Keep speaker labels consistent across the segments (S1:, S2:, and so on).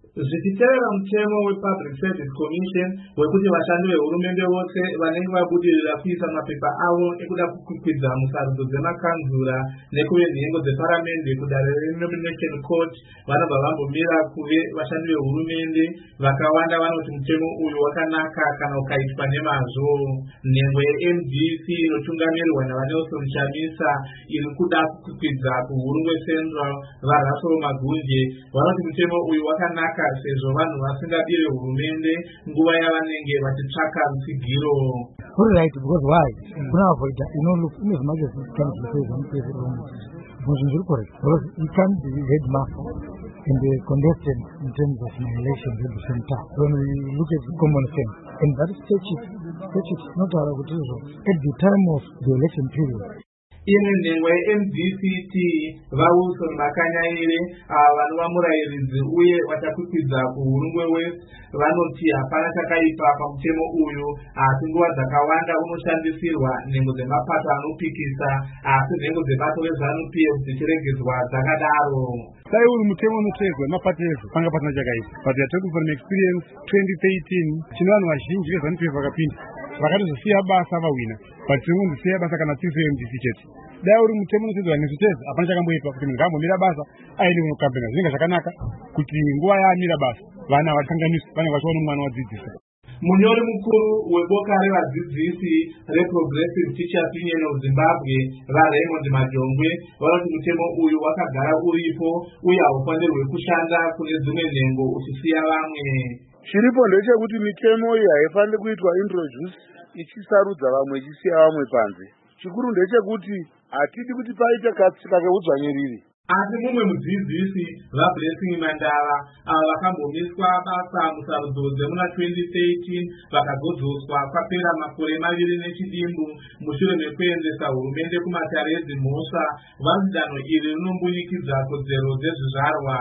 S1: Zvichitevera mutemo wePublic Service Commission wekuti vashandi vehurumende vose vanenge vabudirira kuisa mapepa avo ekuda kukwikwidza musarudzo dzemakanzura nekuve nhengo dzeparamende kudare reNomination Court vanobva vambomira kuve vashandi vehurumende. Vakawanda vanoti mutemo uyu wakanaka kana ukaitwa nemazvo. Nhengo yeMDC inotungamirirwa naVanelson Chamisa iri kuda kukwikwidza kuHurungwe Central vaRussell Magunje vanoti mutemo uyu wakanaka sezvo vanhu vasingabire hurumende nguva yavanenge vachitsvaka rutsigiro.
S2: All right, because why? Look, in as much as it comes to say one place correct. Because you can't be headmaster and the contestant in terms of my elections at the same time. When we look at common sense, and that statute not allowed to at the time of the election period.
S1: Ine nhengo yeMDCT vaWilson Makanyaire vanova murairidzi uye vachakwikwidzwa kuHurungwe West vanoti hapana chakaipa pamutemo uyu, asi nguva dzakawanda unoshandisirwa nhengo dzemapato anopikisa, asi nhengo dzebato reZANU-PF dzichiregedzwa dzakadaro.
S3: Sai uri mutemo unoteedzwa nemapato ezo panga pasina chakaipa, but we are talking from experience 2013 chino vanhu vazhinji veZANU-PF vakapinda vakatozosiya basa vawina, but tinongozisiya basa kana tiri MDC chete. Dai uri mutemo unoteedzwa nezvitezo hapana chakamboipa kuti munhu ngambomira basa aine kunokambena. Zvinenge zvakanaka kuti nguva yaamira basa vana vakanganiswa vanenge vachiona mwana wadzidzisa.
S1: Munyori mukuru weboka revadzidzisi reProgressive Teachers Union of Zimbabwe vaRaymond Majongwe vanoti mutemo uyu wakagara uripo uye haufanirwi kushanda kune dzimwe nhengo uchisiya vamwe.
S4: Chiripo ndechekuti mitemo iyi haifaniri kuitwa introduce ichisarudza vamwe ichisiya vamwe panze. Chikuru ndechekuti hatidi kuti paite katsika keudzvanyiriri.
S1: Asi mumwe mudzidzisi vaBlessing Mandava ava vakambomiswa basa musarudzo dzemuna 2013 vakagodzoswa kwapera makore 2 nechidimbu mushure mekuendesa hurumende kumatare edzimhosva. Vanzi danho iri rinombuyikidza kodzero dzezvizvarwa.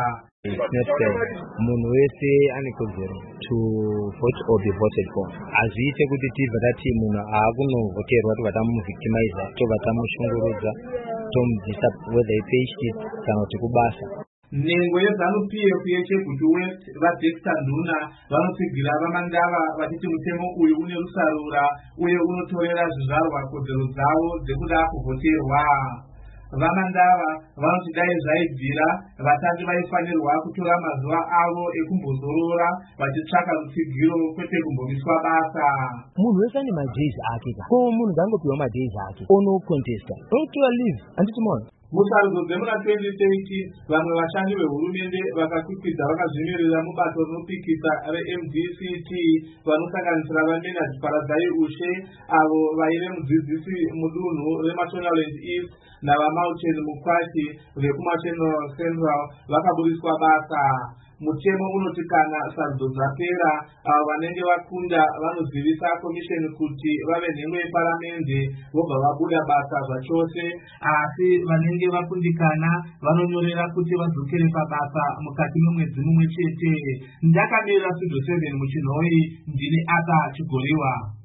S5: Munhu wese ane kodzero to vote or be voted for. Hazviite kuti tibva tati munhu haakunovhoterwa tobva tamuvictimiza, tobva tamushungurudza, tomubvisa whether ipayshit kana kuti kubasa.
S1: Nhengo yeZANU-PF yeChegutu West vaDexter Nduna vanotsigira vaMandava vachiti mutemo uyu une rusarura uye unotorera zvizvarwa kodzero dzavo dzekuda kuvhoterwa. VaMandava vanoti dai zvaibvira vatangi vaifanirwa kutora mazuva avo ekumbozorora vachitsvaka rutsigiro kwete kumbomiswa basa.
S5: Munhu wese ane madhays ake ka. Ko munhu ngaangopiwa madhays ake onocontesta onotora leave handiti mona.
S1: Musarudzo dzemuna 2030 vamwe vashandi vehurumende vakakwikwidza vakazvimirira mubato rinopikisa reMDCT vanosanganisira vaMenard Paradzai Ushe avo vaive mudzidzisi mudunhu reMashonaland East navaMountain Mukwati vekuMashonaland Central vakaburiswa basa. Mutemo unoti kana sarudzo dzapera avo vanenge vakunda vanozivisa komisheni kuti vave nhengo yeparamende vobva vabuda basa zvachose, asi vanenge vakundikana vanonyorera kuti vadzokere pabasa mukati memwedzi mumwe chete. Ndakamirira Studio 7 muchinhoi, ndini Asa Chigoriwa.